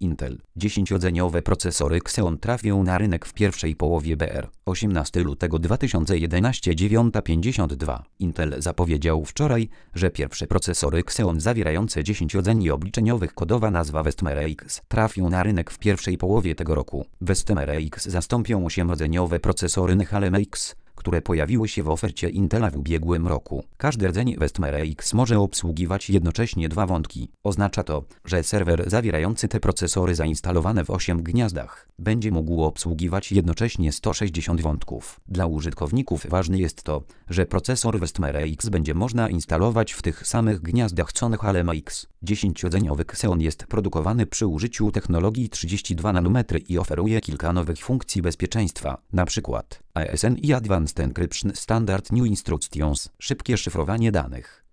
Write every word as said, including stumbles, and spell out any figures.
Intel. dziesięciordzeniowe procesory Xeon trafią na rynek w pierwszej połowie B R. osiemnastego lutego dwa tysiące jedenastego dziewiąta pięćdziesiąt dwa. Intel zapowiedział wczoraj, że pierwsze procesory Xeon zawierające dziesięć rdzeni obliczeniowych, kodowa nazwa Westmere X, trafią na rynek w pierwszej połowie tego roku. Westmere X zastąpią osiemrdzeniowe procesory Nehalem X, które pojawiły się w ofercie Intela w ubiegłym roku. Każdy rdzeń Westmere X może obsługiwać jednocześnie dwa wątki. Oznacza to, że serwer zawierający te procesory zainstalowane w osiem gniazdach będzie mógł obsługiwać jednocześnie sto sześćdziesiąt wątków. Dla użytkowników ważne jest to, że procesor Westmere X będzie można instalować w tych samych gniazdach co Nehalem X. dziesięciordzeniowy Xeon jest produkowany przy użyciu technologii trzydzieści dwa nanometry i oferuje kilka nowych funkcji bezpieczeństwa, np. A S N i Advanced Encryption Standard New Instructions, szybkie szyfrowanie danych.